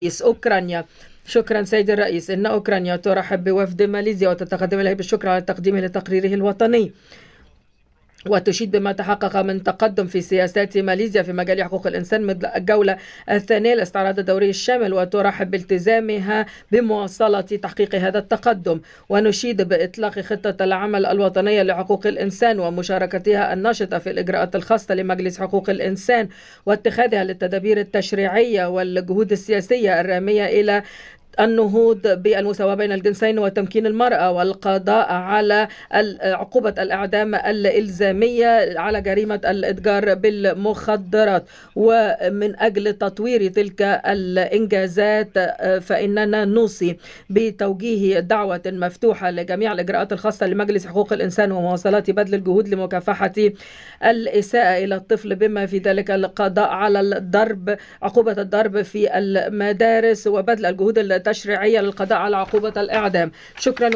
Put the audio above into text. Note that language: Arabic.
رئيس أوكرانيا. شكرا سيد الرئيس. إن أوكرانيا ترحب بوفد ماليزيا وتتقدم إليه بالشكر على تقديمه لتقريره الوطني، وتشيد بما تحقق من تقدم في سياسات ماليزيا في مجال حقوق الإنسان مثل الجولة الثانية لاستعراض الدوري الشامل، وترحب بالتزامها بمواصلة تحقيق هذا التقدم. ونشيد بإطلاق خطة العمل الوطنية لحقوق الإنسان ومشاركتها الناشطة في الإجراءات الخاصة لمجلس حقوق الإنسان، واتخاذها للتدابير التشريعية والجهود السياسية الرامية إلى النهوض بالمساواة بين الجنسين وتمكين المرأة، والقضاء على عقوبة الإعدام الإلزامية على جريمة الإتجار بالمخدرات. ومن أجل تطوير تلك الإنجازات فإننا نوصي بتوجيه دعوة مفتوحة لجميع الإجراءات الخاصة لمجلس حقوق الإنسان ومواصلة بذل الجهود لمكافحة الإساءة إلى الطفل، بما في ذلك القضاء على الضرب، عقوبة الضرب في المدارس، وبذل الجهود التشريعية للقضاء على عقوبة الإعدام. شكرا.